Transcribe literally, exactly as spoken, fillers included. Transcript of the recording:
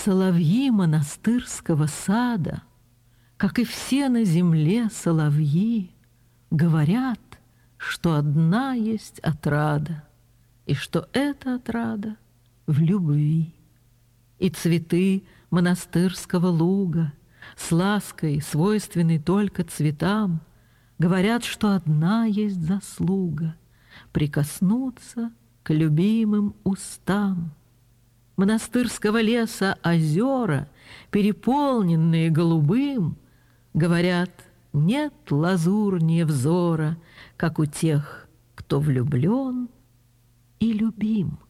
Соловьи монастырского сада, как и все на земле соловьи, говорят, что одна есть отрада, и что эта отрада в любви. И цветы монастырского луга с лаской, свойственной только цветам, говорят, что одна есть заслуга — прикоснуться к любимым устам. Монастырского леса озера, переполненные голубым, говорят, нет лазурнее взора, как у тех, кто влюблен и любим.